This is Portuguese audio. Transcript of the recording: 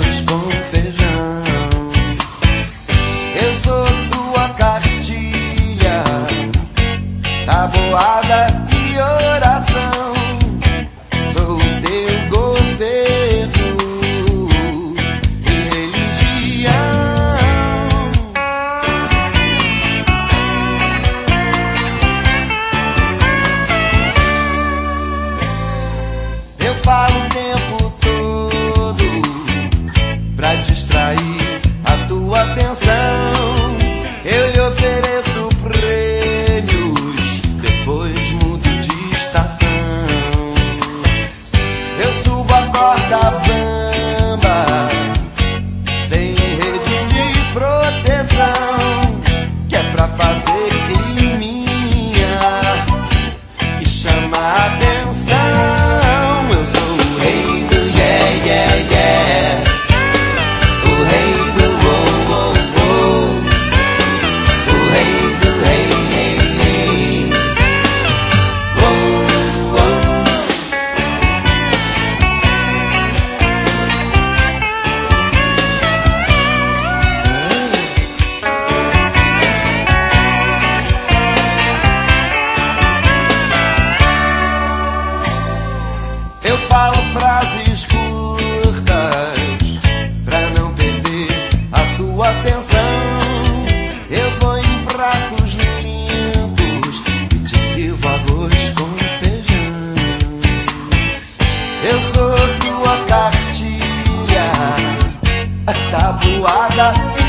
arroz com feijão. Eu sou tua cartilha, tabuada e oração. Sou teu governo e religião. Eu falo o tempo todo pra distrair a tua atenção. Eu lhe ofereço prêmios, depois mudo de estação. Eu subo a corda bamba, sem rede de proteção, que é pra fazer climinha e chamar a atenção. Eu sou o rei do yeah, yeah, yeah, o rei do oh, oh, oh, o rei do hey, hey, hey, oh, oh. Eu falo frases curtas pra não perder a tua atenção. Eu vou em pratos limpos e te sirvo arroz com feijão. Eu sou tua cartilha, tabuada